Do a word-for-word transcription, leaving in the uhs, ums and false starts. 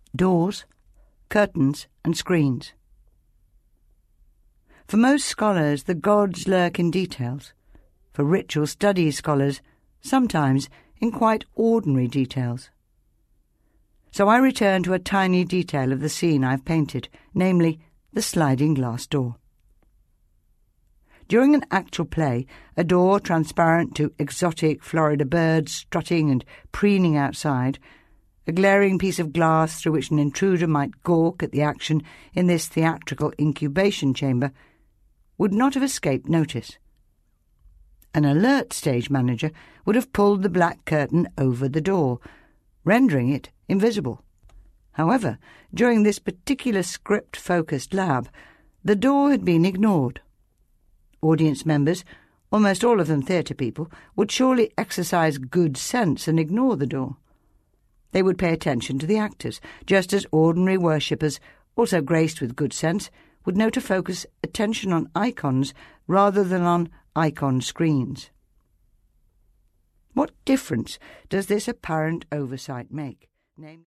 doors, curtains and screens. For most scholars, the gods lurk in details. For ritual studies scholars, sometimes in quite ordinary details. So I return to a tiny detail of the scene I've painted, namely the sliding glass door. During an actual play, a door transparent to exotic Florida birds strutting and preening outside, a glaring piece of glass through which an intruder might gawk at the action in this theatrical incubation chamber, would not have escaped notice. An alert stage manager would have pulled the black curtain over the door, rendering it invisible. However, during this particular script-focused lab, the door had been ignored. Audience members, almost all of them theatre people, would surely exercise good sense and ignore the door. They would pay attention to the actors, just as ordinary worshippers, also graced with good sense, would know to focus attention on icons rather than on icon screens. What difference does this apparent oversight make? Namely